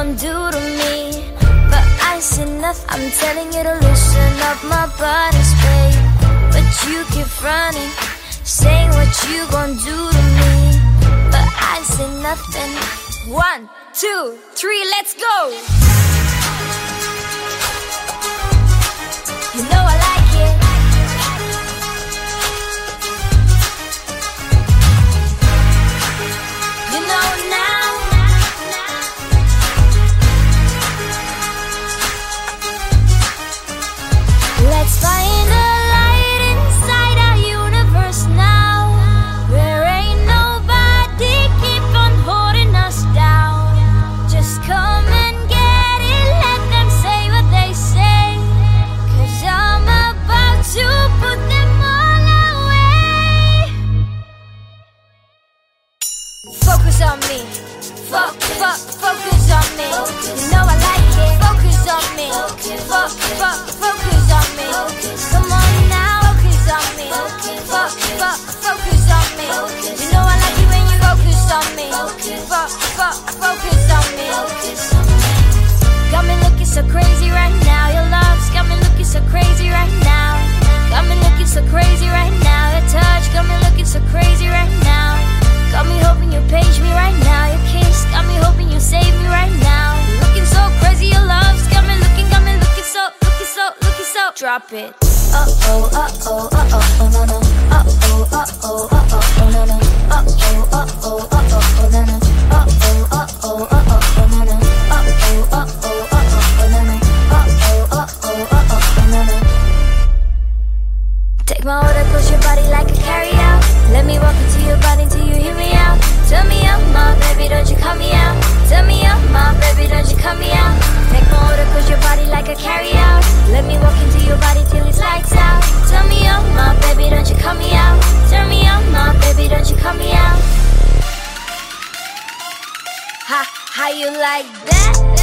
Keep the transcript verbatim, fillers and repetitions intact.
gon' do to me? But I said nothing. I'm telling you to loosen up my body, babe. But you keep running, saying what you gon' do to me. But I said nothing. One, two, three, let's go. You know I like it. You know now. Let's find a light inside our universe now, where ain't nobody keep on holding us down. Just come and get it, let them say what they say, 'cause I'm about to put them all away. Focus on me. Fuck, fuck, focus on me. You know I like it. Focus on me. Fuck, fuck, focus on me. Come on now, focus on me. Fuck, fuck, focus on me. You know I like it when you focus on me. Fuck, fuck, focus on me. Got me looking so crazy right now. Your love's got me looking so crazy right now. Got me looking so crazy right now. Your touch got me looking so crazy right now. Got me hoping you page me right now. Your kiss got me hoping you save me right now. Looking so crazy, your love's got me looking, got me looking so, looking so, looking so. Drop it. Uh oh, uh oh, uh oh, oh no no. Uh oh, uh oh, uh oh, oh no no. Uh oh, uh oh, uh oh, oh no no. Uh oh, uh oh, uh oh, oh no no. Uh oh, uh oh, uh oh, oh no no. Uh oh, uh oh, uh oh, oh no no. Take my order, push your body like a carry-out. Let me walk into your body till you hear me out. Turn me up, my baby, don't you cut me out. Turn me up, my baby, don't you cut me out. Take my order, push your body like a carry-out. Let me walk into your body till it's lights out. Turn me up, my baby, don't you cut me out. Turn me up, my baby, don't you cut me out. Ha, how you like that?